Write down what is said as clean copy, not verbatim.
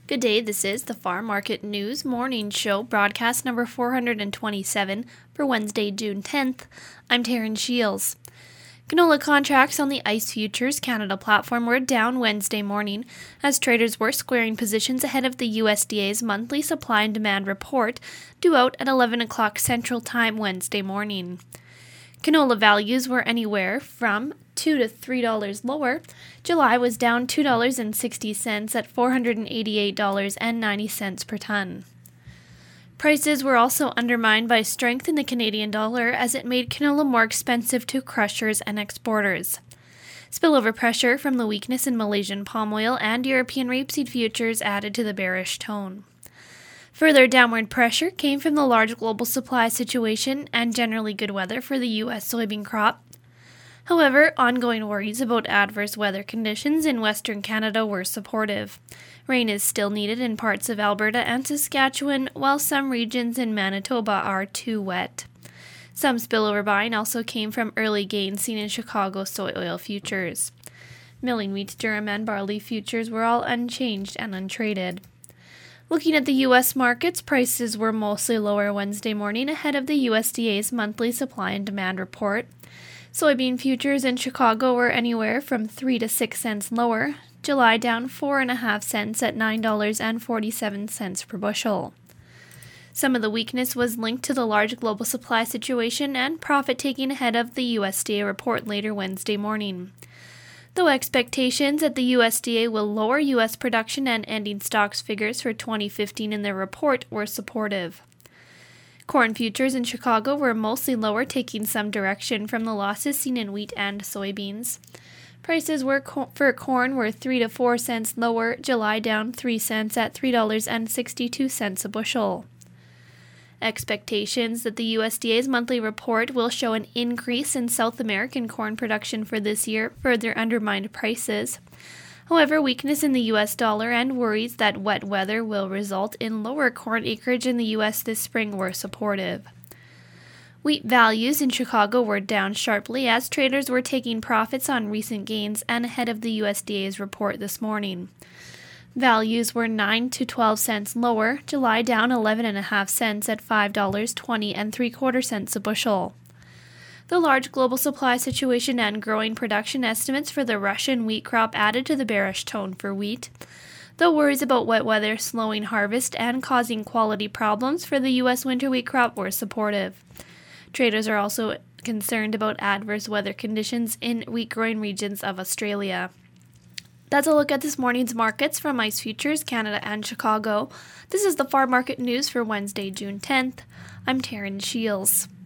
Good day, this is the Farm Market News Morning Show, broadcast number 427 for Wednesday, June 10th. I'm Taryn Shields. Canola contracts on the ICE Futures Canada platform were down Wednesday morning as traders were squaring positions ahead of the USDA's monthly supply and demand report due out at 11 o'clock Central Time Wednesday morning. Canola values were anywhere from $2 to $3 lower. July was down $2.60 at $488.90 per ton. Prices were also undermined by strength in the Canadian dollar as it made canola more expensive to crushers and exporters. Spillover pressure from the weakness in Malaysian palm oil and European rapeseed futures added to the bearish tone. Further downward pressure came from the large global supply situation and generally good weather for the U.S. soybean crop. However, ongoing worries about adverse weather conditions in Western Canada were supportive. Rain is still needed in parts of Alberta and Saskatchewan, while some regions in Manitoba are too wet. Some spillover buying also came from early gains seen in Chicago soy oil futures. Milling wheat, durum, and barley futures were all unchanged and untraded. Looking at the U.S. markets, prices were mostly lower Wednesday morning ahead of the USDA's monthly supply and demand report. Soybean futures in Chicago were anywhere from 3 to 6 cents lower. July down 4.5 cents at $9.47 per bushel. Some of the weakness was linked to the large global supply situation and profit taking ahead of the USDA report later Wednesday morning. Though expectations that the USDA will lower U.S. production and ending stocks figures for 2015 in their report were supportive. Corn futures in Chicago were mostly lower, taking some direction from the losses seen in wheat and soybeans. Prices for corn were 3 to 4 cents lower, July down 3 cents at $3.62 a bushel. Expectations that the USDA's monthly report will show an increase in South American corn production for this year further undermined prices. However, weakness in the U.S. dollar and worries that wet weather will result in lower corn acreage in the U.S. this spring were supportive. Wheat values in Chicago were down sharply as traders were taking profits on recent gains and ahead of the USDA's report this morning. Values were 9 to 12 cents lower, July down 11.5 cents at $5.20 a bushel. The large global supply situation and growing production estimates for the Russian wheat crop added to the bearish tone for wheat. Though worries about wet weather slowing harvest and causing quality problems for the U.S. winter wheat crop were supportive. Traders are also concerned about adverse weather conditions in wheat-growing regions of Australia. That's a look at this morning's markets from ICE Futures Canada and Chicago. This is the Farm Market News for Wednesday, June 10th. I'm Taryn Shields.